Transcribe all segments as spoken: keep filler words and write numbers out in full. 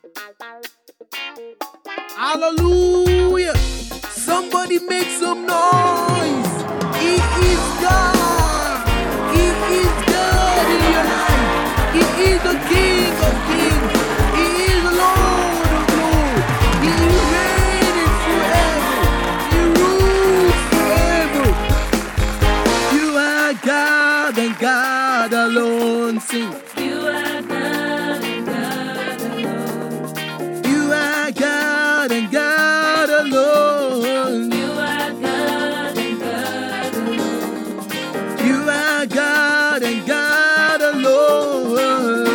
Hallelujah. Somebody make some noise. He is God. He is God in your life. He is the King of kings. He is the Lord of lords. He reigns forever. He rules forever. You are God and God alone. Sing. You are God and God alone. You are God and God alone. You are God and God alone. You are God and God alone.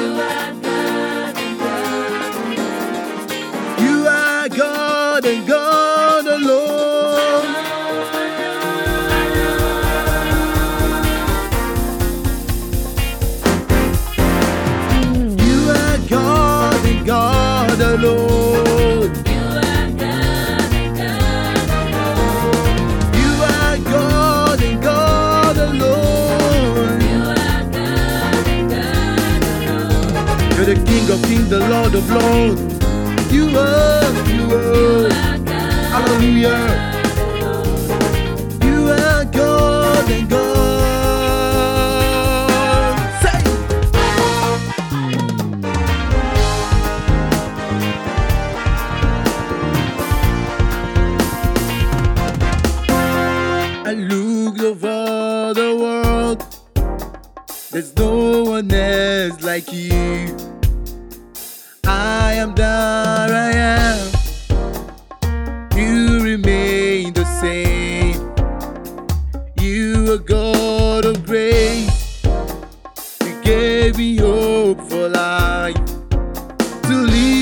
You are God and God alone. You are God and God alone. You are God and God alone. You are God and God alone. You are God and God alone. You are God and God alone. You're the King of kings, the Lord of lords. You are, you You are. are God Hallelujah. alone. You are God and God. Say. I look over the world. There's no one else like you. I am that I am. You remain the same. You are God of grace. You gave me hope for life to live.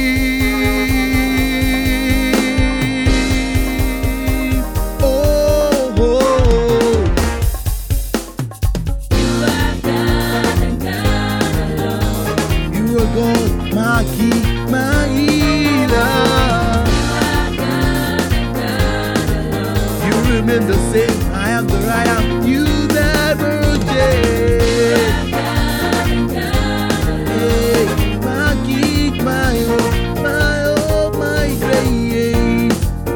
Oh, oh. You are God and God alone. You are God, my King, my healer. You are God and God alone. You remain the same. I am the I am. You never You change. are God and God alone. Hey, my King, my hope, my hope, my grace.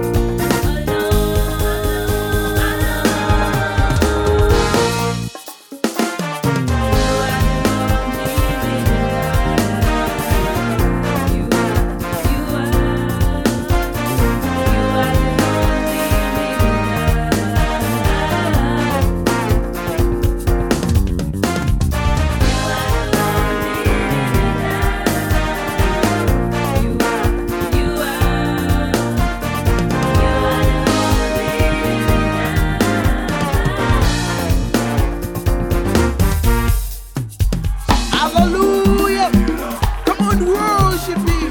Hallelujah. Come on, worship Him.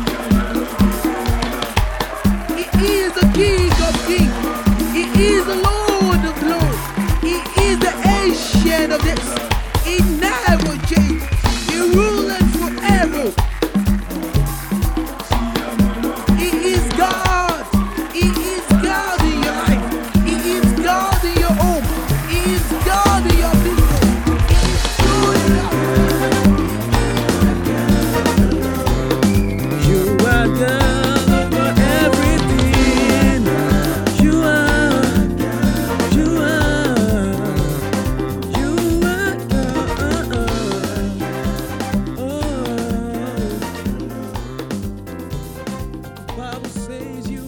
He is the King of kings. He is the Lord of lords. He is the ancient of days. He never changes. He rules forever. He is God. He is God in your life. He is God in your home. He is God in your business. He is good. You are God over everything. You are, you are, you are God. Oh, Bible says you